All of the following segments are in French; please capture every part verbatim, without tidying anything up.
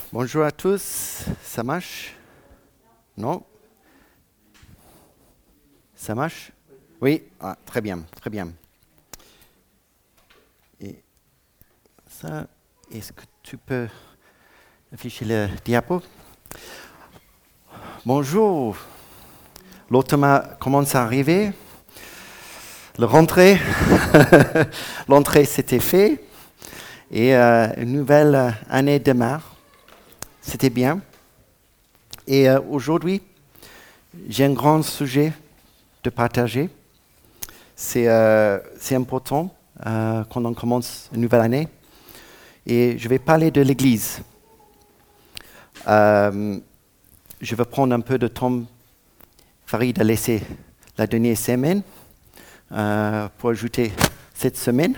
Bonjour à tous, ça marche? Non? Ça marche? Oui? Ah, très bien, très bien. Et ça, est-ce que tu peux afficher le diapo? Bonjour, l'automne commence à arriver. Le rentrée, l'entrée s'était fait et euh, une nouvelle année démarre. C'était bien. Et euh, aujourd'hui, j'ai un grand sujet de partager. C'est, euh, c'est important euh, quand on commence une nouvelle année. Et je vais parler de l'Église. Euh, je vais prendre un peu de temps. Farid a laissé la dernière semaine euh, pour ajouter cette semaine.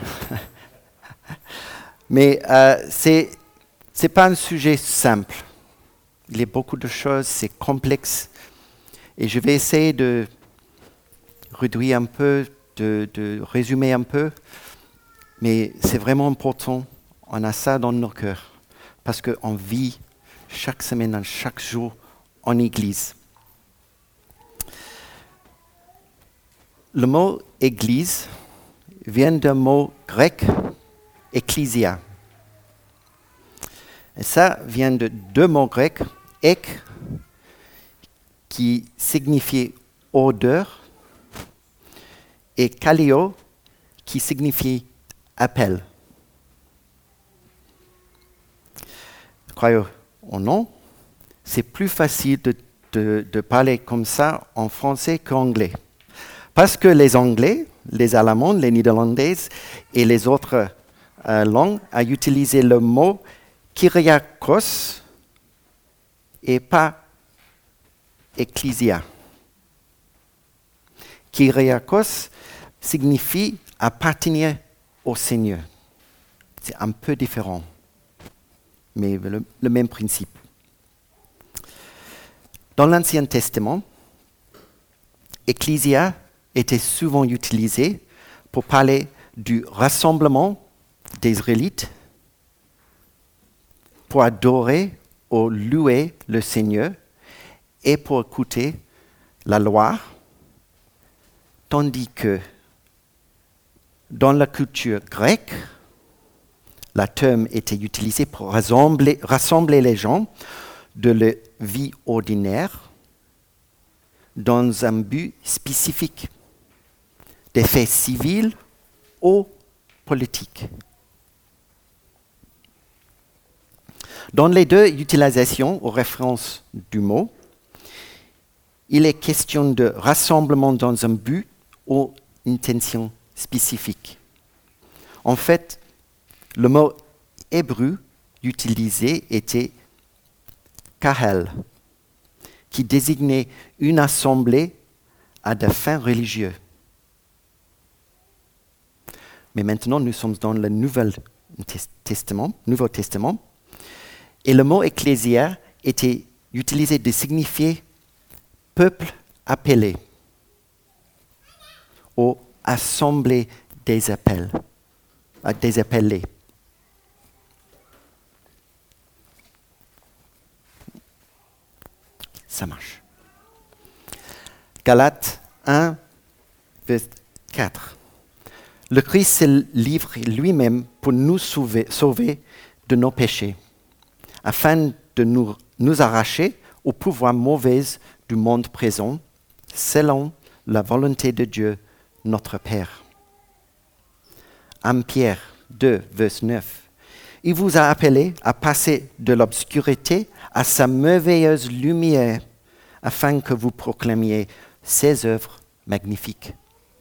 Mais euh, c'est c'est pas un sujet simple. Il y a beaucoup de choses, c'est complexe. Et je vais essayer de réduire un peu, de, de résumer un peu. Mais c'est vraiment important. On a ça dans nos cœurs. Parce qu'on vit chaque semaine, chaque jour en Église. Le mot Église vient d'un mot grec, ecclésia. Et ça vient de deux mots grecs, ek, qui signifie odeur, et kaleo, qui signifie appel. Croyez ou non, c'est plus facile de, de, de parler comme ça en français qu'en anglais. Parce que les Anglais, les Allemands, les Néerlandais et les autres euh, langues ont utilisé le mot kyriakos et pas ecclésia. Kyriakos signifie appartenir au Seigneur. C'est un peu différent, mais le, le même principe. Dans l'Ancien Testament, ecclésia était souvent utilisé pour parler du rassemblement des Israélites pour adorer ou louer le Seigneur et pour écouter la loi, tandis que dans la culture grecque, le terme était utilisé pour rassembler, rassembler les gens de leur vie ordinaire dans un but spécifique, des faits civils ou politiques. Dans les deux utilisations ou références du mot, il est question de rassemblement dans un but ou intention spécifique. En fait, le mot hébreu utilisé était kahel, qui désignait une assemblée à des fins religieuses. Mais maintenant, nous sommes dans le Nouveau Testament, Nouveau Testament, et le mot ecclésia était utilisé de signifier peuple appelé ou assemblée des appels, des appelés. Ça marche. Galates un, verset quatre. Le Christ se livre lui-même pour nous sauver, sauver de nos péchés, afin de nous, nous arracher au pouvoir mauvais du monde présent, selon la volonté de Dieu, notre Père. un Pierre deux, verset neuf. Il vous a appelé à passer de l'obscurité à sa merveilleuse lumière, afin que vous proclamiez ses œuvres magnifiques.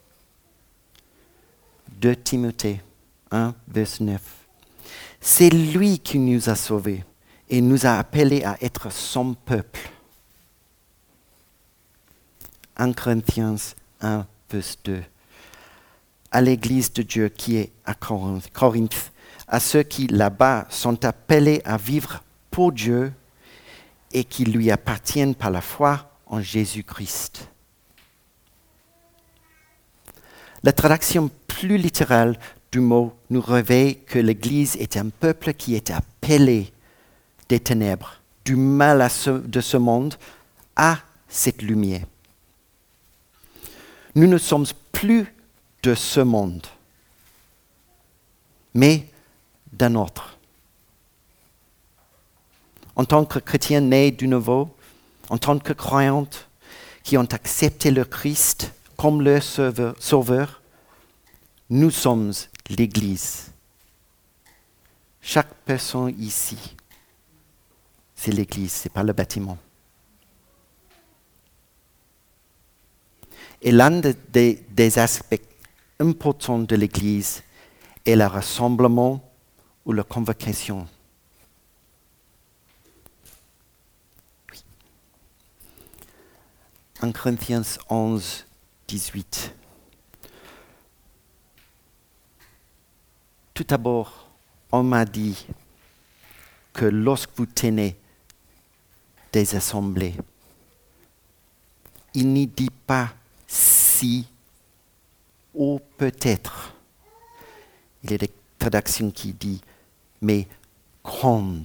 deux Timothée un, verset neuf. C'est lui qui nous a sauvés et nous a appelés à être son peuple. un Corinthiens un, verset deux. À l'Église de Dieu qui est à Corinthe, à ceux qui là-bas sont appelés à vivre pour Dieu et qui lui appartiennent par la foi en Jésus-Christ. La traduction plus littérale du mot nous révèle que l'Église est un peuple qui est appelé des ténèbres, du mal à ce- de ce monde, à cette lumière. Nous ne sommes plus de ce monde, mais d'un autre. En tant que chrétiens nés du nouveau, en tant que croyantes qui ont accepté le Christ comme leur sauveur, sauveur, nous sommes l'Église. Chaque personne ici, c'est l'Église, ce n'est pas le bâtiment. Et l'un de- de- des aspects importants de l'Église est le rassemblement ou la convocation. Oui. un Corinthiens onze, dix-huit. Tout d'abord, on m'a dit que lorsque vous tenez des assemblées, il n'y dit pas si ou peut-être. Il y a des traductions qui disent mais grande.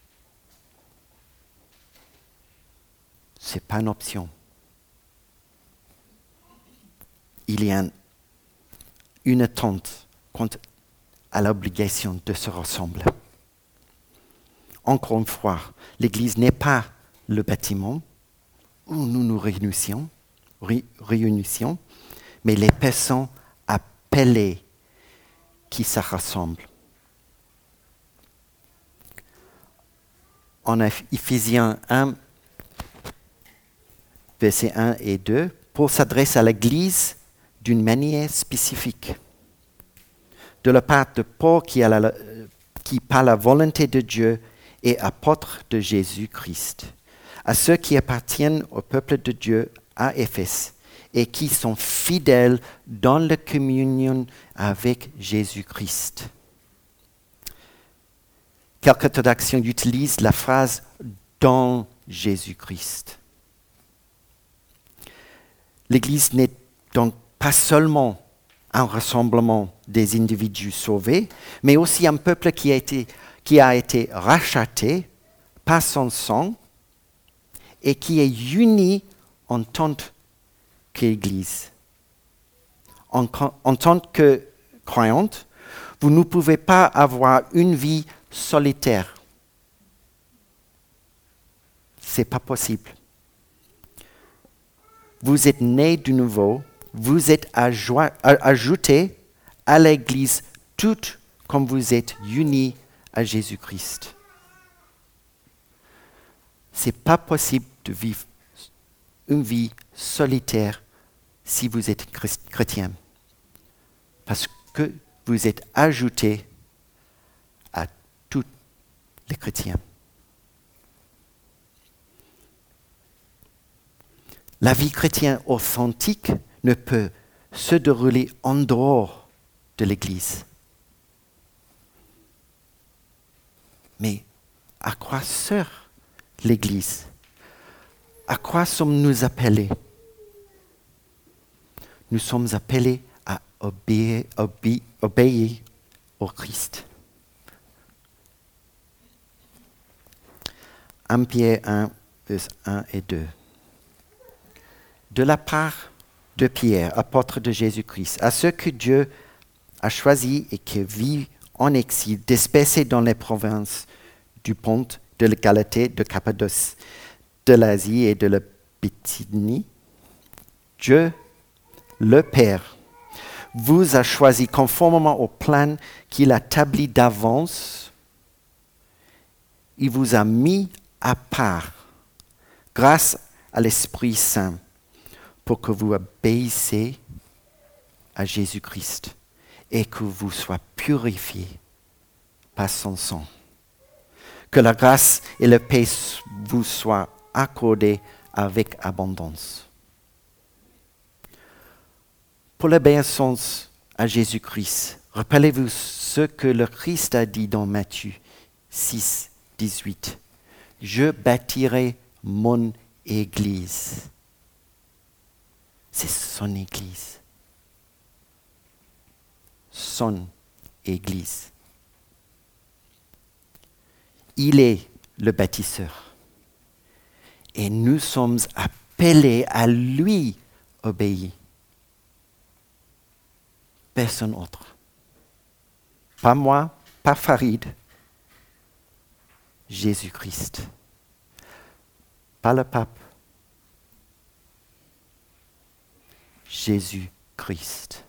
Ce n'est pas une option. Il y a un- une attente quant à l'obligation de se rassembler. Encore une fois, l'Église n'est pas le bâtiment où nous nous réunissions, ré- réunissions, mais les personnes appelées qui se rassemblent. En Ephésiens un, versets un et deux, Paul s'adresse à l'Église d'une manière spécifique. De la part de Paul qui, a la, qui par la volonté de Dieu est apôtre de Jésus-Christ, à ceux qui appartiennent au peuple de Dieu à Éphèse et qui sont fidèles dans la communion avec Jésus-Christ. Quelques traductions utilisent la phrase « dans Jésus-Christ ». L'Église n'est donc pas seulement un rassemblement des individus sauvés, mais aussi un peuple qui a été, qui a été racheté par son sang et qui est uni en tant qu'Église. En, en tant que croyante, vous ne pouvez pas avoir une vie solitaire. Ce n'est pas possible. Vous êtes né de nouveau, vous êtes ajouté à l'Église toute comme vous êtes unis à Jésus-Christ. Ce n'est pas possible de vivre une vie solitaire si vous êtes chrétien, parce que vous êtes ajouté à tous les chrétiens. La vie chrétienne authentique ne peut se dérouler en dehors de l'Église. Mais à quoi sert l'Église? À quoi sommes-nous appelés? Nous sommes appelés à obéir, obé- obéir au Christ. un Pierre un, verset un et deux. De la part de Pierre, apôtre de Jésus-Christ, à ceux que Dieu a choisis et qui vivent en exil, dispersés dans les provinces du Pont, de la Galatée, de Cappadoce, de l'Asie et de la Bithynie, Dieu, le Père, vous a choisi conformément au plan qu'il a établi d'avance. Il vous a mis à part grâce à l'Esprit Saint pour que vous obéissiez à Jésus-Christ et que vous soyez purifiés par son sang. Que la grâce et la paix vous soient accordées avec abondance. Pour l'obéissance à Jésus-Christ, rappelez-vous ce que le Christ a dit dans Matthieu six, dix-huit. Je bâtirai mon Église. C'est son Église. Son Église. Il est le bâtisseur. Et nous sommes appelés à lui obéir. Personne autre. Pas moi, pas Farid. Jésus-Christ. Pas le pape. Jésus-Christ.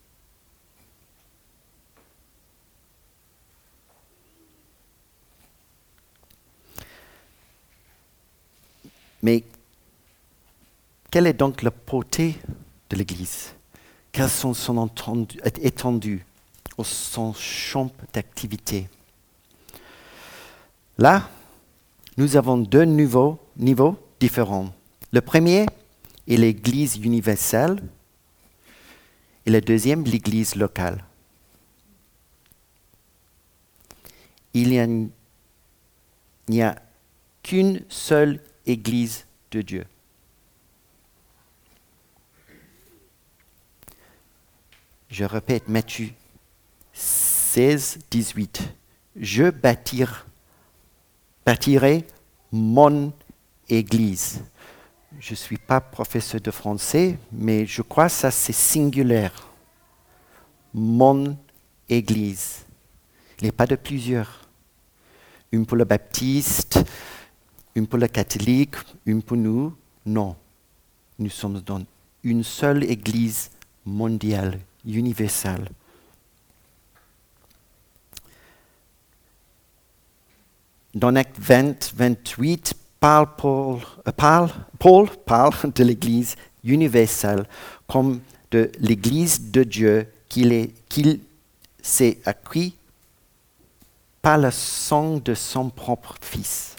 Mais quelle est donc la portée de l'Église? Quelles sont son étendue ou son champ d'activité? Là, nous avons deux niveaux, niveaux différents. Le premier est l'Église universelle et le deuxième, l'Église locale. Il n'y a, il n'y a qu'une seule Église de Dieu. Je répète, Matthieu seize, dix-huit. Je bâtir, bâtirai mon Église. Je ne suis pas professeur de français, mais je crois que ça c'est singulaire. Mon Église. Il n'y a pas de plusieurs. Une pour le baptiste, une pour le catholique, une pour nous. Non. Nous sommes dans une seule Église mondiale, universelle. Dans Acte vingt, vingt-huit, Paul, Paul, euh, Paul, Paul parle de l'Église universelle comme de l'Église de Dieu qu'il, est, qu'il s'est acquis par le sang de son propre Fils.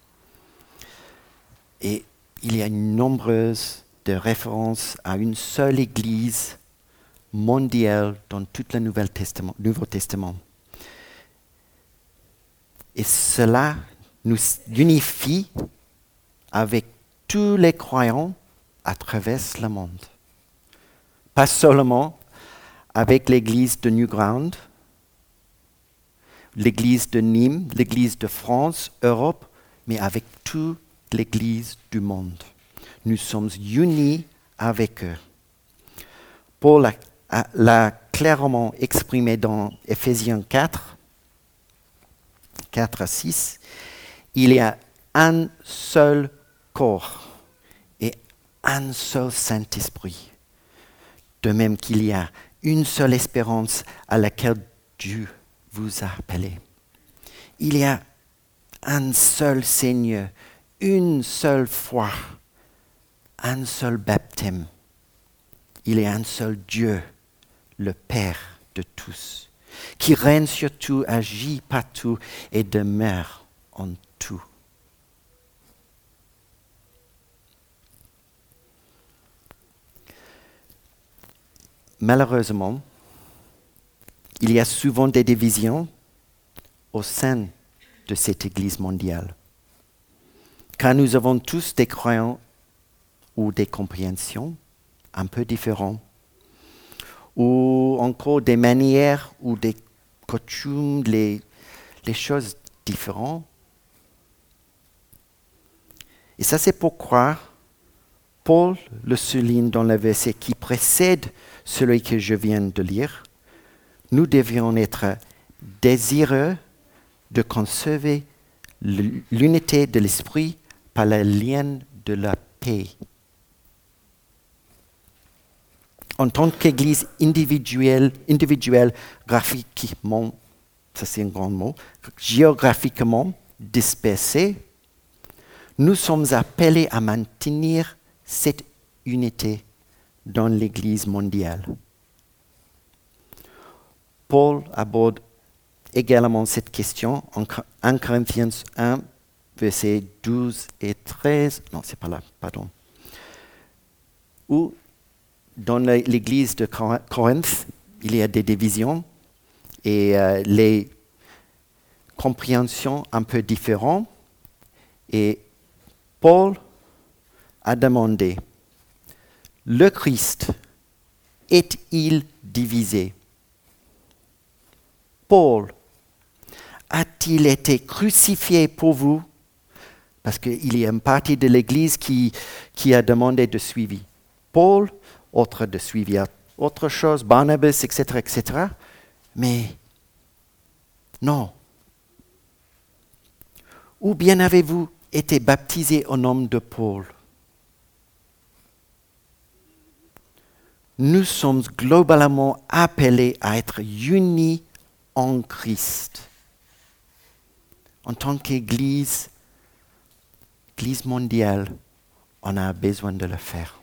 Et il y a nombreuses de références à une seule Église mondiale dans tout le Nouveau Testament. Nouveau Testament. Et cela nous unifie avec tous les croyants à travers le monde. Pas seulement avec l'église de Newground, l'église de Nîmes, l'église de France, Europe, mais avec toute l'église du monde. Nous sommes unis avec eux. Paul l'a, l'a clairement exprimé dans Éphésiens quatre, quatre à six. Il y a un seul corps et un seul Saint-Esprit. De même qu'il y a une seule espérance à laquelle Dieu vous a appelé. Il y a un seul Seigneur, une seule foi, un seul baptême. Il y a un seul Dieu, le Père de tous, qui règne sur tout, agit partout et demeure en tout. Malheureusement, il y a souvent des divisions au sein de cette Église mondiale, car nous avons tous des croyants ou des compréhensions un peu différentes, ou encore des manières ou des coutumes, les, les choses différentes. Et ça, c'est pourquoi Paul le souligne dans le verset qui précède celui que je viens de lire. Nous devions être désireux de conserver l'unité de l'esprit par le lien de la paix. En tant qu'Église individuelle, individuelle, graphiquement, ça c'est un grand mot, géographiquement dispersée, nous sommes appelés à maintenir cette unité dans l'Église mondiale. Paul aborde également cette question en un Corinthiens un, versets douze et treize. Non, c'est pas là, pardon. Où, dans l'Église de Corinthe, il y a des divisions et euh, les compréhensions un peu différentes. Et Paul a demandé, le Christ est-il divisé? Paul a-t-il été crucifié pour vous Parce qu'il y a une partie de l'Église qui, qui a demandé de suivi Paul, autre de suivi à autre chose, Barnabas, et cetera, et cetera. Mais non. Ou bien avez-vous été baptisé au nom de Paul? Nous sommes globalement appelés à être unis en Christ. En tant qu'Église, Église mondiale, on a besoin de le faire.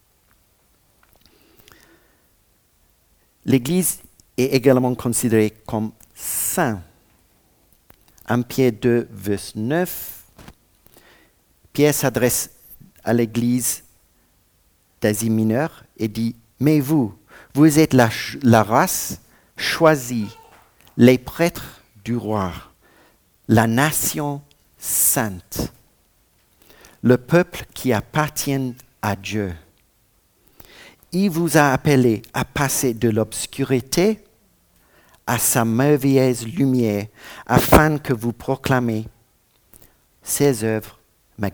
L'Église est également considérée comme saint. un Pierre deux, verset neuf, Pierre s'adresse à l'Église d'Asie mineure et dit « Mais vous, vous êtes la, la race choisie, les prêtres du roi, la nation sainte, le peuple qui appartient à Dieu. Il vous a appelé à passer de l'obscurité à sa merveilleuse lumière, afin que vous proclamez ses œuvres magnifiques. »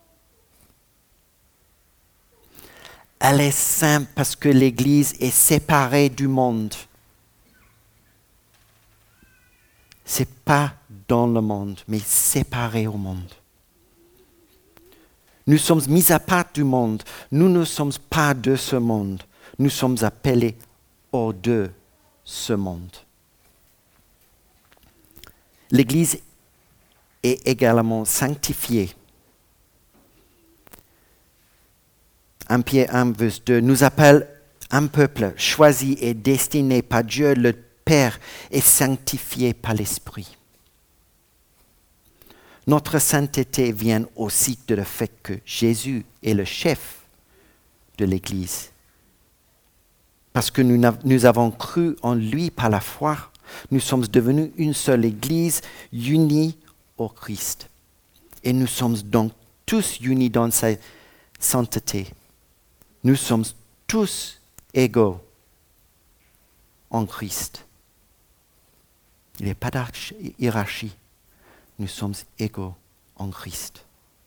Elle est sainte parce que l'Église est séparée du monde. Ce n'est pas dans le monde, mais séparée au monde. Nous sommes mis à part du monde. Nous ne sommes pas de ce monde. Nous sommes appelés hors de ce monde. L'Église est également sanctifiée. un Pierre un, verset deux, nous appelle un peuple choisi et destiné par Dieu le Père et sanctifié par l'Esprit. Notre sainteté vient aussi de le fait que Jésus est le chef de l'Église. Parce que nous, nous avons cru en lui par la foi, nous sommes devenus une seule Église unie au Christ. Et nous sommes donc tous unis dans sa sainteté. Nous sommes tous égaux en Christ. Il n'y a pas de hiérarchie. Nous sommes égaux en Christ.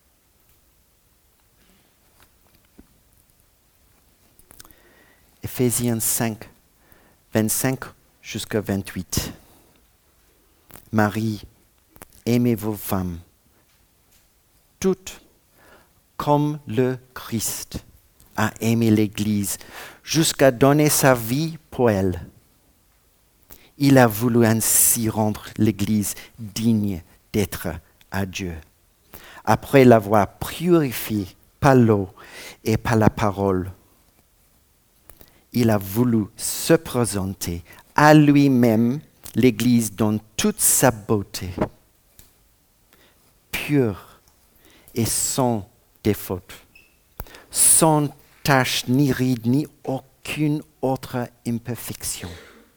Éphésiens cinq, vingt-cinq jusqu'à vingt-huit. Marie, aimez vos femmes, toutes comme le Christ a aimé l'Église, jusqu'à donner sa vie pour elle. Il a voulu ainsi rendre l'Église digne d'être à Dieu. Après l'avoir purifiée par l'eau et par la parole, il a voulu se présenter à lui-même l'Église dans toute sa beauté, pure et sans défaut, sans tache ni ride ni aucune autre imperfection.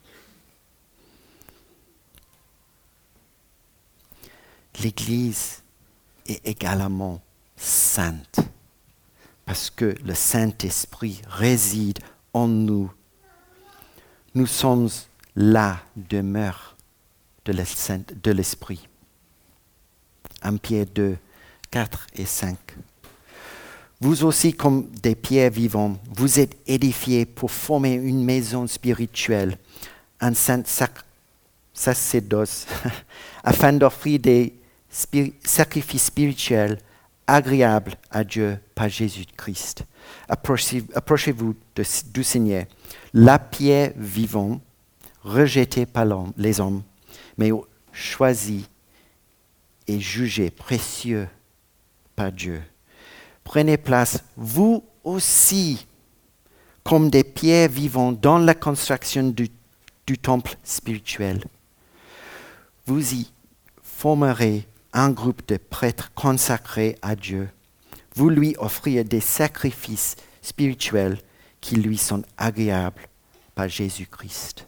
L'Église est également sainte parce que le Saint-Esprit réside en nous. Nous sommes la demeure de l'Esprit. un Pierre deux, quatre et cinq. Vous aussi, comme des pierres vivantes, vous êtes édifiés pour former une maison spirituelle, un saint sac- sacerdoce, afin d'offrir des spir- sacrifices spirituels agréables à Dieu par Jésus-Christ. Approchez, approchez-vous de, du Seigneur, la pierre vivante, rejetée par l'homme, les hommes, mais choisie et jugée précieux par Dieu. Prenez place, vous aussi, comme des pierres vivantes dans la construction du, du temple spirituel. Vous y formerez un groupe de prêtres consacrés à Dieu. Vous lui offrirez des sacrifices spirituels qui lui sont agréables par Jésus-Christ.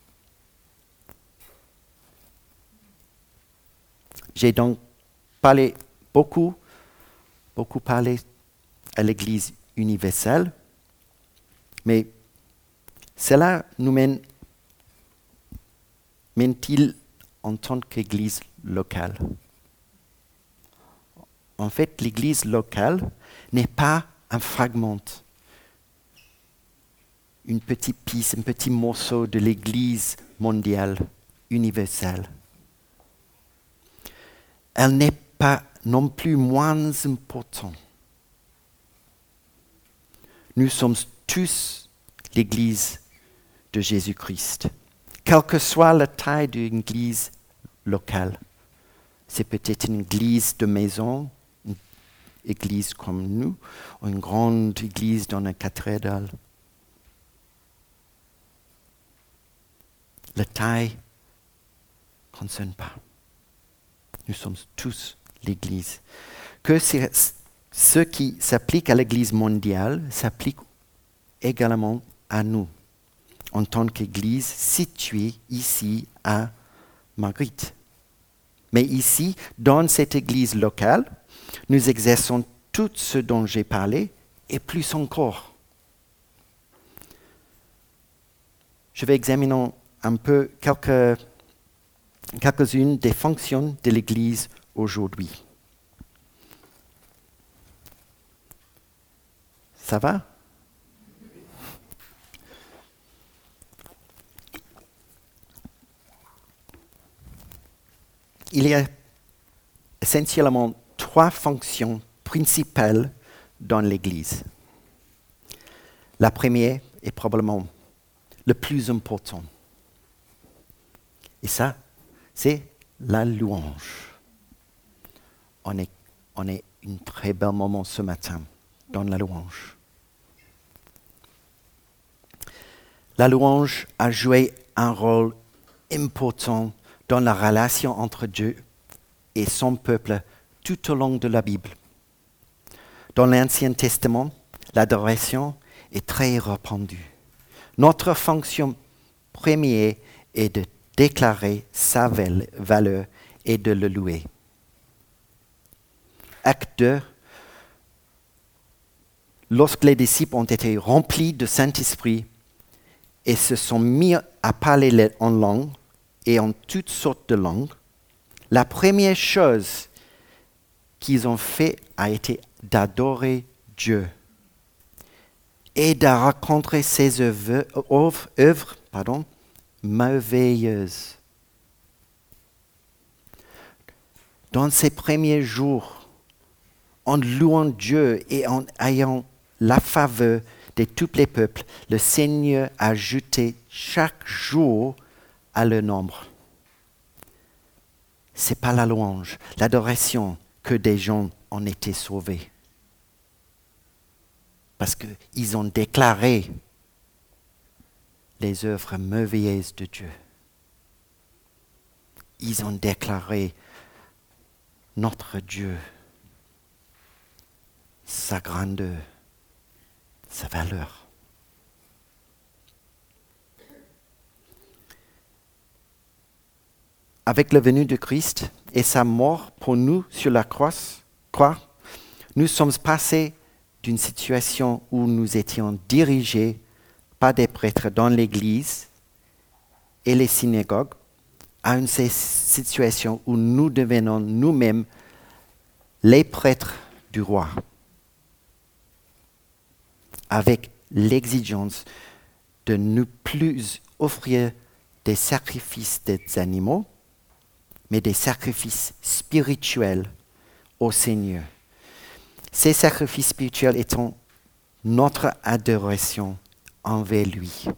J'ai donc parlé beaucoup, beaucoup parlé à l'Église universelle, mais cela nous mène, mène-t-il en tant qu'Église locale? en fait, l'Église locale n'est pas un fragment, une petite pièce, un petit morceau de l'Église mondiale, universelle. Elle n'est pas non plus moins importante. Nous sommes tous l'Église de Jésus-Christ. Quelle que soit la taille d'une église locale, c'est peut-être une église de maison, une église comme nous, ou une grande église dans une cathédrale. La taille ne concerne pas. Nous sommes tous l'Église. Que ce qui s'applique à l'Église mondiale s'applique également à nous, en tant qu'Église située ici à Marguerite. Mais ici, dans cette Église locale, nous exerçons tout ce dont j'ai parlé et plus encore. Je vais examiner un peu quelques, quelques-unes des fonctions de l'Église aujourd'hui. Ça va? Il y a essentiellement trois fonctions principales dans l'Église. La première est probablement le plus important. Et ça, c'est la louange. On est, on est un très bel moment ce matin dans la louange. La louange a joué un rôle important dans la relation entre Dieu et son peuple tout au long de la Bible. Dans l'Ancien Testament, l'adoration est très répandue. Notre fonction première est de déclarer sa valeur et de le louer. Acte deux, lorsque les disciples ont été remplis de Saint-Esprit et se sont mis à parler en langue et en toutes sortes de langues, la première chose qu'ils ont fait a été d'adorer Dieu et de raconter ses œuvres, œuvres, œuvres pardon, merveilleuses. Dans ces premiers jours, en louant Dieu et en ayant la faveur de tous les peuples, le Seigneur a ajouté chaque jour à leur nombre. Ce n'est pas la louange, l'adoration que des gens ont été sauvés. Parce qu'ils ont déclaré les œuvres merveilleuses de Dieu. Ils ont déclaré notre Dieu, sa grandeur, sa valeur. Avec la venue de Christ et sa mort pour nous sur la croix, croix, nous sommes passés d'une situation où nous étions dirigés par des prêtres dans l'Église et les synagogues à une situation où nous devenons nous-mêmes les prêtres du roi, avec l'exigence de ne plus offrir des sacrifices des animaux, mais des sacrifices spirituels au Seigneur. Ces sacrifices spirituels étant notre adoration envers lui.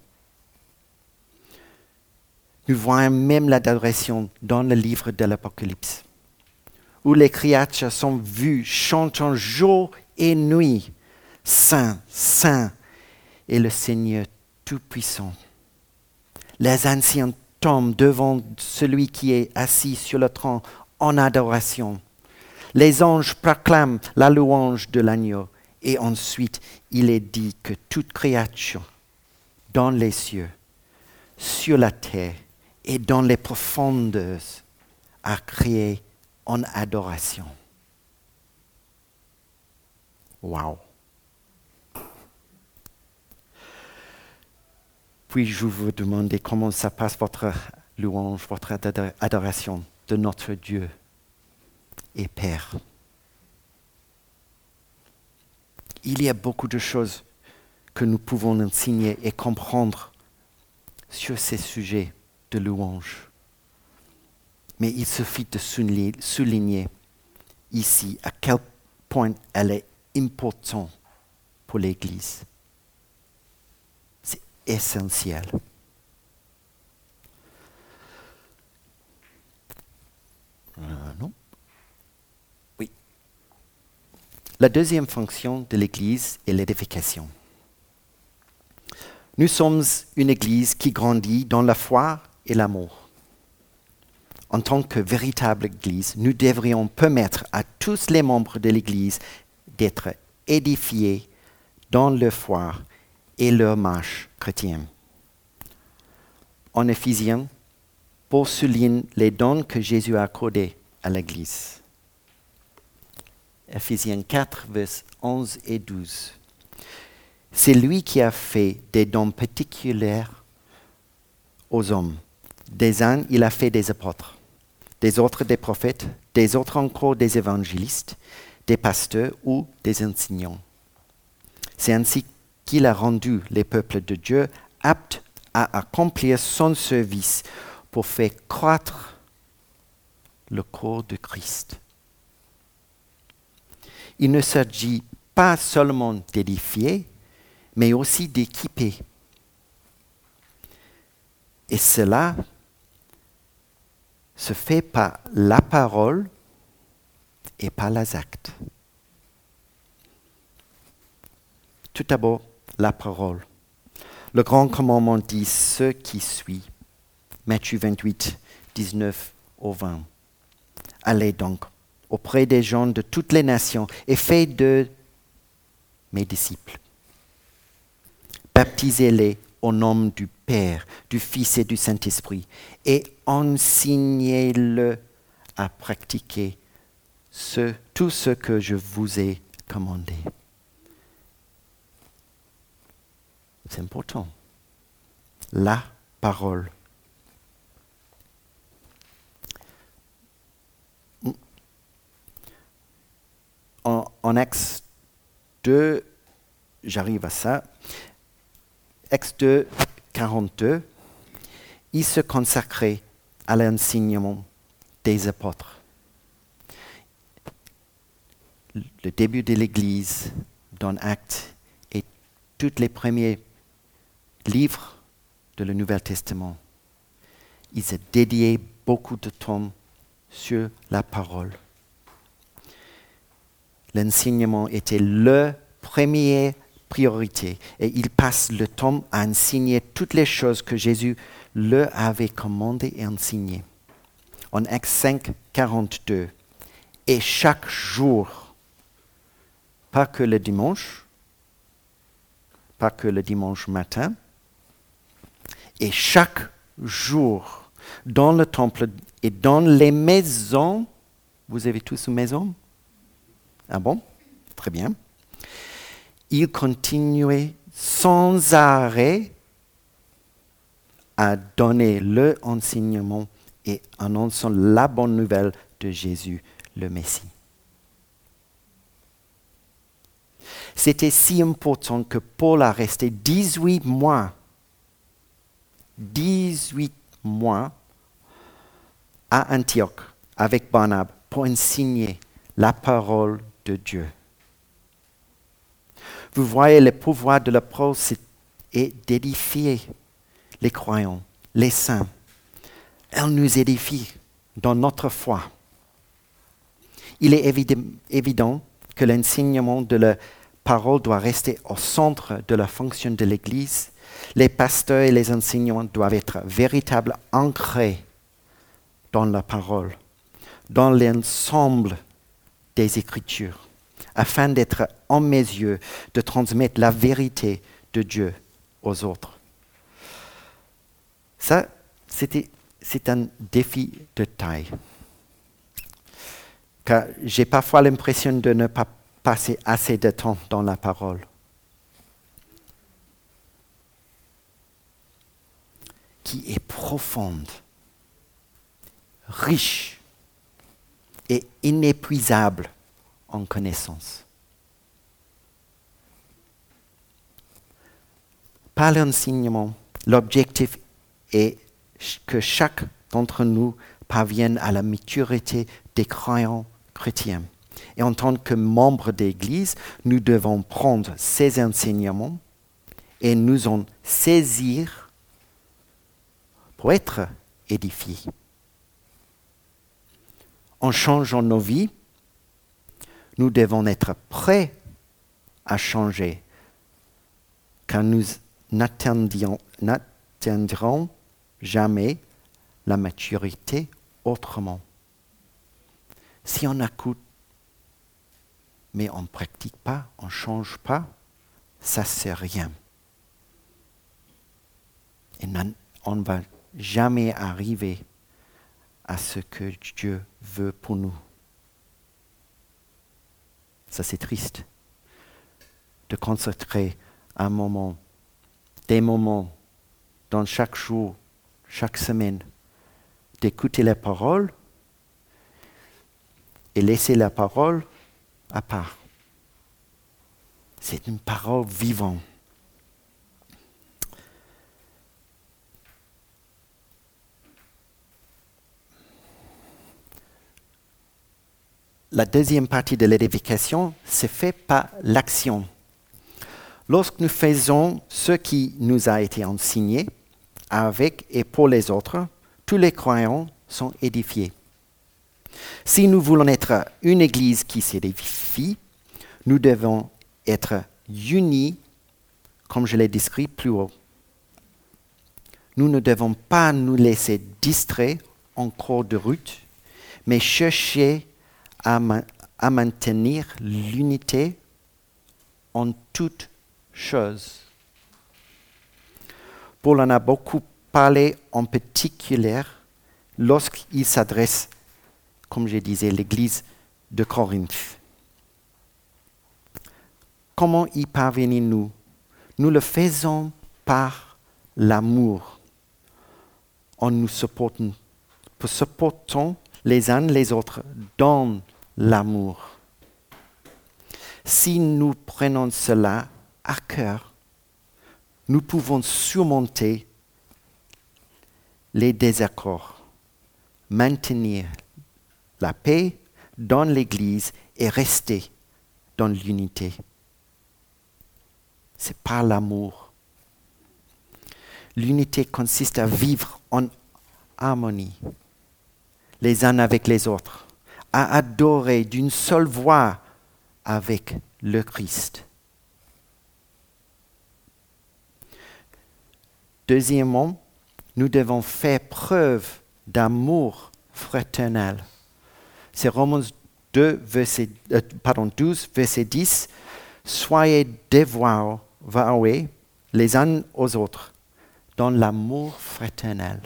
Nous voyons même l'adoration dans le livre de l'Apocalypse, où les créatures sont vues chantant jour et nuit, Saint, Saint est le Seigneur Tout-Puissant. Les anciens tombent devant celui qui est assis sur le trône en adoration. Les anges proclament la louange de l'agneau et ensuite il est dit que toute créature dans les cieux, sur la terre et dans les profondeurs a crié en adoration. Wow! Puis-je vous demander comment ça passe votre louange, votre adoration de notre Dieu et Père? Il y a beaucoup de choses que nous pouvons enseigner et comprendre sur ces sujets de louange. Mais il suffit de souligner, souligner ici à quel point elle est importante pour l'Église. C'est essentiel. Euh, non? Oui. La deuxième fonction de l'Église est l'édification. Nous sommes une Église qui grandit dans la foi et l'amour. En tant que véritable Église, nous devrions permettre à tous les membres de l'Église d'être édifiés dans leur foi et leur marche chrétienne. En Éphésiens, Paul souligne les dons que Jésus a accordés à l'Église. Éphésiens quatre, versets onze et douze. C'est lui qui a fait des dons particuliers aux hommes. Des uns, il a fait des apôtres, des autres des prophètes, des autres encore des évangélistes, des pasteurs ou des enseignants. C'est ainsi qu'il a rendu les peuples de Dieu aptes à accomplir son service pour faire croître le corps de Christ. Il ne s'agit pas seulement d'édifier, mais aussi d'équiper. Et cela se fait par la parole et par les actes. Tout d'abord, la parole. Le grand commandement dit ce qui suit. Matthieu vingt-huit, dix-neuf au vingt. Allez donc auprès des gens de toutes les nations et faites de mes disciples. Baptisez-les au nom du Père, du Fils et du Saint-Esprit et enseignez-le à pratiquer ce, tout ce que je vous ai commandé. C'est important. La parole. En, en Actes deux, j'arrive à ça. Actes deux, quarante-deux, il se consacrait à l'enseignement des apôtres. Le début de l'Église dans Actes et tous les premiers livres de le Nouveau Testament, ils ont dédié beaucoup de temps sur la parole. L'enseignement était leur première priorité et ils passent le temps à enseigner toutes les choses que Jésus leur avait commandées et enseignées. En Actes cinq, quarante-deux, et chaque jour, pas que le dimanche, pas que le dimanche matin, et chaque jour, dans le temple et dans les maisons, vous avez tous une maison? Ah bon? Très bien. Il continuait sans arrêt à donner leur enseignement et annonçant la bonne nouvelle de Jésus, le Messie. C'était si important que Paul a resté dix-huit mois, dix-huit mois à Antioche avec Barnabé pour enseigner la parole de Dieu. Vous voyez, le pouvoir de l'apôtre est d'édifier les croyants, les saints. Elle nous édifie dans notre foi. Il est évident que l'enseignement de la parole doit rester au centre de la fonction de l'Église. Les pasteurs et les enseignants doivent être véritablement ancrés dans la parole, dans l'ensemble des Écritures, afin d'être en mesure de transmettre la vérité de Dieu aux autres. Ça, c'était, c'est un défi de taille. Car j'ai parfois l'impression de ne pas passer assez de temps dans la parole. Qui est profonde, riche et inépuisable en connaissance. Par l'enseignement, l'objectif est que chaque d'entre nous parvienne à la maturité des croyants chrétiens. Et en tant que membres d'Église, nous devons prendre ces enseignements et nous en saisir pour être édifiés. En changeant nos vies, nous devons être prêts à changer, car nous n'atteindrons, n'atteindrons jamais la maturité autrement. Si on écoute, mais on ne pratique pas, on ne change pas, ça ne sert à rien. Et on ne va jamais arriver à ce que Dieu veut pour nous. Ça, c'est triste de consacrer un moment, des moments dans chaque jour, chaque semaine, d'écouter la parole et laisser la parole à part. C'est une parole vivante. La deuxième partie de l'édification se fait par l'action. Lorsque nous faisons ce qui nous a été enseigné avec et pour les autres, tous les croyants sont édifiés. Si nous voulons être une Église qui s'édifie, nous devons être unis, comme je l'ai décrit plus haut. Nous ne devons pas nous laisser distraire en cours de route, mais chercher à, ma- à maintenir l'unité en toutes choses. Paul en a beaucoup parlé en particulier lorsqu'il s'adresse, comme je disais, à l'Église de Corinthe. Comment y parvenons-nous? Nous le faisons par l'amour, en nous supportant, supportant les uns les autres dans l'amour. Si nous prenons cela à cœur, nous pouvons surmonter les désaccords, maintenir la paix dans l'Église et rester dans l'unité. C'est par l'amour. L'unité consiste à vivre en harmonie, les uns avec les autres, à adorer d'une seule voix avec le Christ. Deuxièmement, nous devons faire preuve d'amour fraternel. C'est Romains deux, verset, euh, pardon, douze, verset dix. Soyez dévoués les uns aux autres dans l'amour fraternel.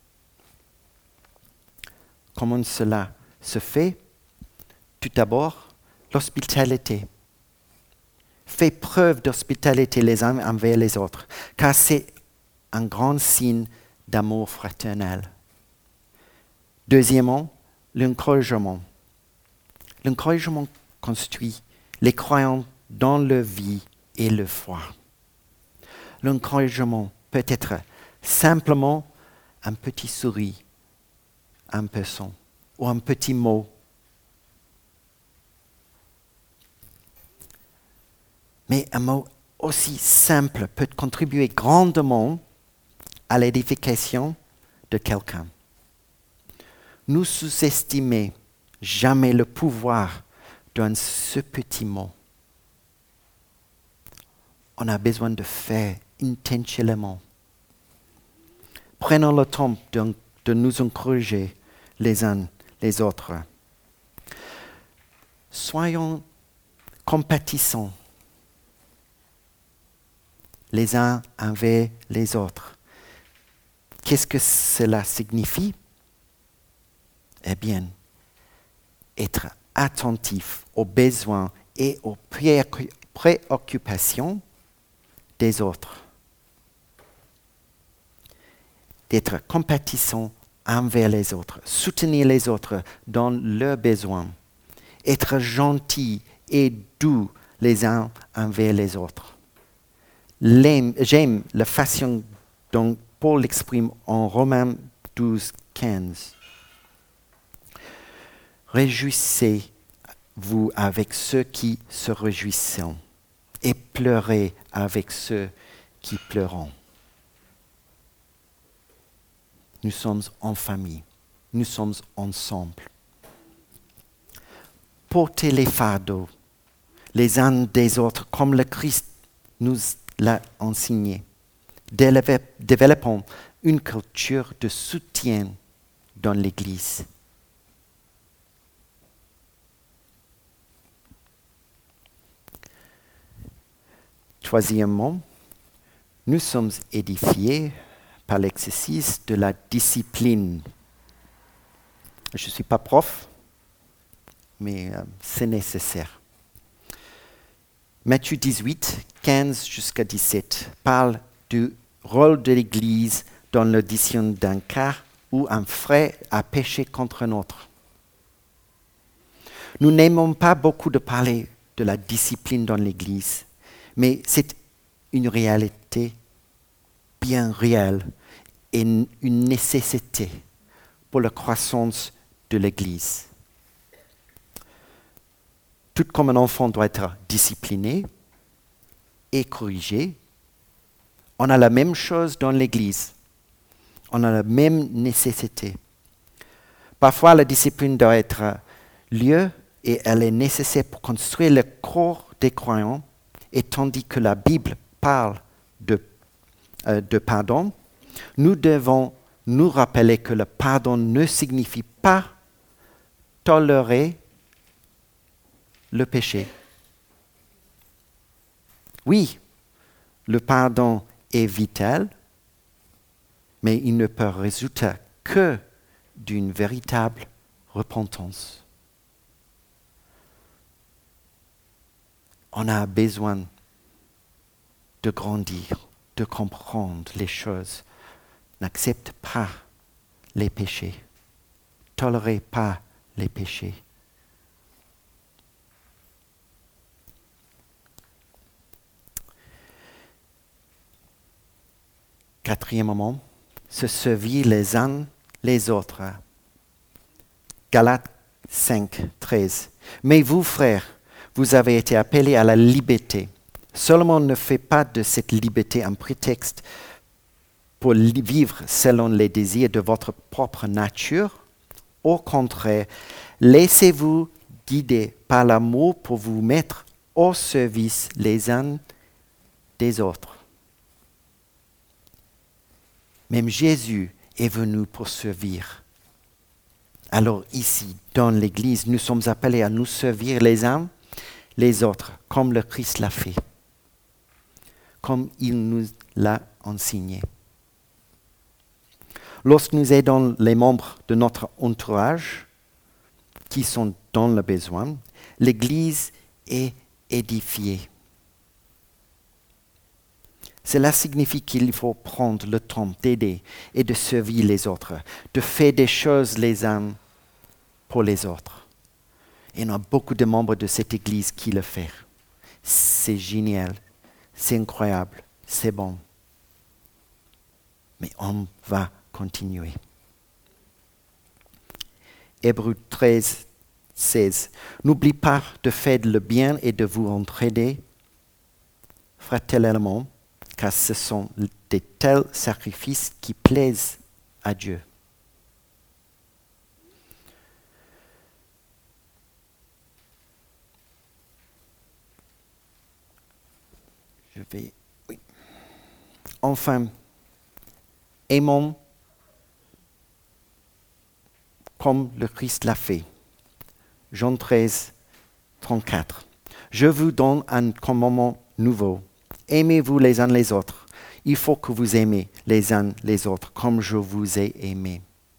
Comment cela se fait? Tout d'abord, l'hospitalité. Faites preuve d'hospitalité les uns envers les autres, car c'est un grand signe d'amour fraternel. Deuxièmement, l'encouragement. L'encouragement construit les croyants dans leur vie et leur foi. L'encouragement peut être simplement un petit sourire, un person ou un petit mot. Mais un mot aussi simple peut contribuer grandement à l'édification de quelqu'un. Nous sous-estimons jamais le pouvoir d'un ce petit mot. On a besoin de faire intentionnellement. Prenons le temps de, de nous encourager les uns les autres. Soyons compatissants les uns envers les autres. Qu'est-ce que cela signifie? Eh bien, être attentif aux besoins et aux préoccupations des autres. D'être compatissant envers les autres, soutenir les autres dans leurs besoins, être gentil et doux les uns envers les autres. l'aime- j'aime la façon dont Paul l'exprime en Romains douze, quinze. Réjouissez-vous avec ceux qui se réjouissent et pleurez avec ceux qui pleurent. Nous sommes en famille, nous sommes ensemble. Portez les fardeaux les uns des autres comme le Christ nous l'a enseigné. Développons une culture de soutien dans l'Église. Troisièmement, nous sommes édifiés par l'exercice de la discipline. Je ne suis pas prof, mais euh, c'est nécessaire. Matthieu dix-huit, quinze jusqu'à dix-sept parle du rôle de l'Église dans l'audition d'un cas où un frère a péché contre un autre. Nous n'aimons pas beaucoup de parler de la discipline dans l'Église, mais c'est une réalité bien réelle et une nécessité pour la croissance de l'Église. Tout comme un enfant doit être discipliné et corrigé, on a la même chose dans l'Église. On a la même nécessité. Parfois, la discipline doit être lieu et elle est nécessaire pour construire le corps des croyants, et tandis que la Bible parle de, euh, de pardon, nous devons nous rappeler que le pardon ne signifie pas tolérer le péché. Oui, le pardon est vital, mais il ne peut résulter que d'une véritable repentance. On a besoin de grandir, de comprendre les choses. N'accepte pas les péchés. Tolérez pas les péchés. Quatrièmement, se servir les uns les autres. Galates cinq, treize. Mais vous, frères, vous avez été appelés à la liberté. Seulement ne faites pas de cette liberté un prétexte pour vivre selon les désirs de votre propre nature. Au contraire, laissez-vous guider par l'amour pour vous mettre au service les uns des autres. Même Jésus est venu pour servir. Alors ici, dans l'Église, nous sommes appelés à nous servir les uns les autres, comme le Christ l'a fait, comme il nous l'a enseigné. Lorsque nous aidons les membres de notre entourage qui sont dans le besoin, l'Église est édifiée. Cela signifie qu'il faut prendre le temps d'aider et de servir les autres, de faire des choses les uns pour les autres. Et il y a beaucoup de membres de cette Église qui le font. C'est génial, c'est incroyable, c'est bon. Mais on va continuer. Hébreux treize, seize. N'oublie pas de faire le bien et de vous entraider fraternellement, car ce sont de tels sacrifices qui plaisent à Dieu. Je vais... Oui. Enfin, aimons comme le Christ l'a fait. Jean treize, trente-quatre. Je vous donne un commandement nouveau. Aimez-vous les uns les autres. Il faut que vous aimez les uns les autres comme je vous ai aimé.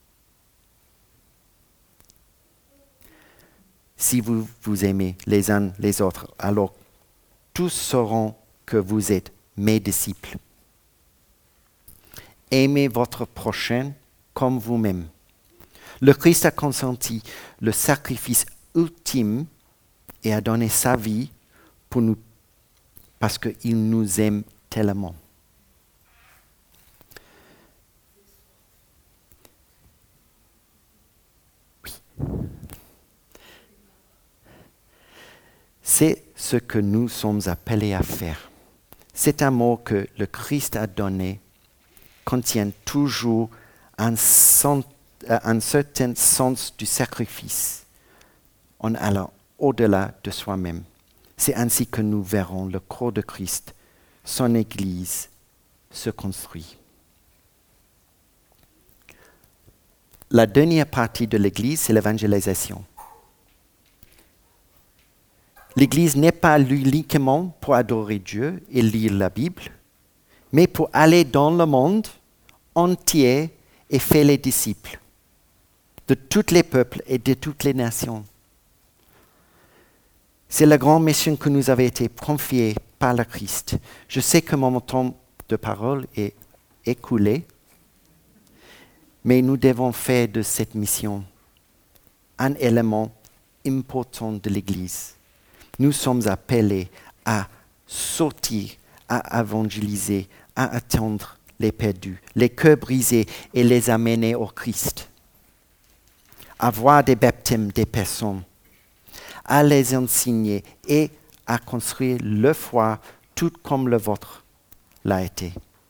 Si vous vous aimez les uns les autres, alors tous sauront que vous êtes mes disciples. Aimez votre prochain comme vous-même. Le Christ a consenti le sacrifice ultime et a donné sa vie pour nous parce qu'il nous aime tellement. Oui. C'est ce que nous sommes appelés à faire. Cet amour que le Christ a donné contient toujours un, son, un certain sens du sacrifice en allant au-delà de soi-même. C'est ainsi que nous verrons le corps de Christ, son Église, se construire. La dernière partie de l'Église, c'est l'évangélisation. L'Église n'est pas uniquement pour adorer Dieu et lire la Bible, mais pour aller dans le monde entier et faire les disciples de tous les peuples et de toutes les nations. C'est la grande mission que nous avons été confiée par le Christ. Je sais que mon temps de parole est écoulé, mais nous devons faire de cette mission un élément important de l'Église. Nous sommes appelés à sortir, à évangéliser, à attendre les perdus, les cœurs brisés et les amener au Christ. À voir des baptêmes des personnes, à les enseigner et à construire leur foi tout comme le vôtre l'a été.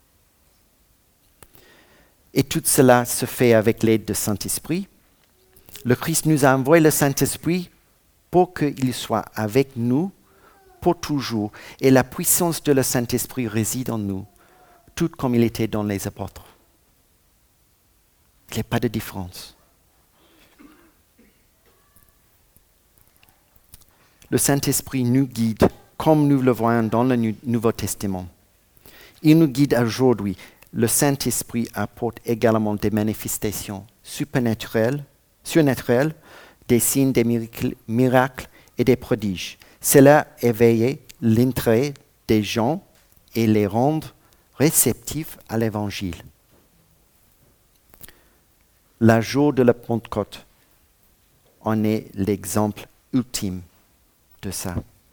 Et tout cela se fait avec l'aide du Saint-Esprit. Le Christ nous a envoyé le Saint-Esprit pour qu'il soit avec nous pour toujours. Et la puissance de le Saint-Esprit réside en nous, tout comme il était dans les apôtres. Il n'y a pas de différence. Le Saint-Esprit nous guide comme nous le voyons dans le Nouveau Testament. Il nous guide aujourd'hui. Le Saint-Esprit apporte également des manifestations supernaturelles, surnaturelles, des signes, des miracles, miracles et des prodiges. Cela éveille l'intérêt des gens et les rend réceptifs à l'Évangile. La jour de la Pentecôte en est l'exemple ultime de ça.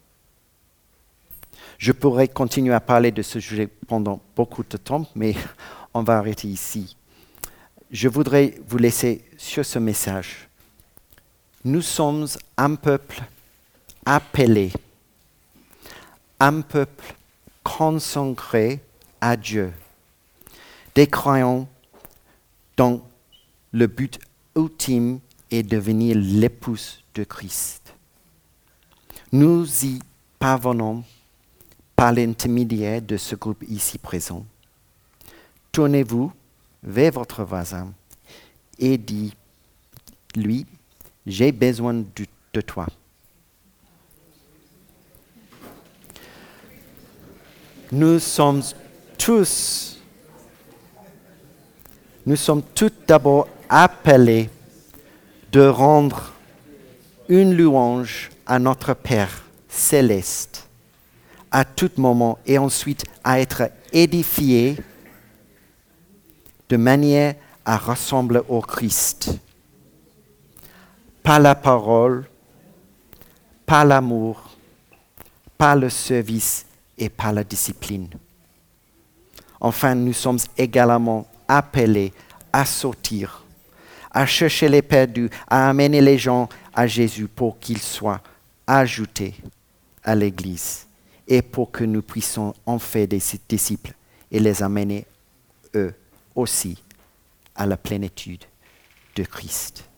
Je pourrais continuer à parler de ce sujet pendant beaucoup de temps, mais on va arrêter ici. Je voudrais vous laisser sur ce message. Nous sommes un peuple appelé, un peuple consacré à Dieu, des croyants dont le but ultime est de devenir l'épouse de Christ. Nous y parvenons par l'intermédiaire de ce groupe ici présent. Tournez-vous vers votre voisin et dites-lui, j'ai besoin de, de toi. Nous sommes tous, nous sommes tous d'abord appelés de rendre une louange à notre Père céleste à tout moment et ensuite à être édifiés de manière à ressembler au Christ. Par la parole, par l'amour, par le service et par la discipline. Enfin, nous sommes également appelés à sortir, à chercher les perdus, à amener les gens à Jésus pour qu'ils soient ajoutés à l'Église et pour que nous puissions en faire des disciples et les amener eux aussi à la plénitude de Christ.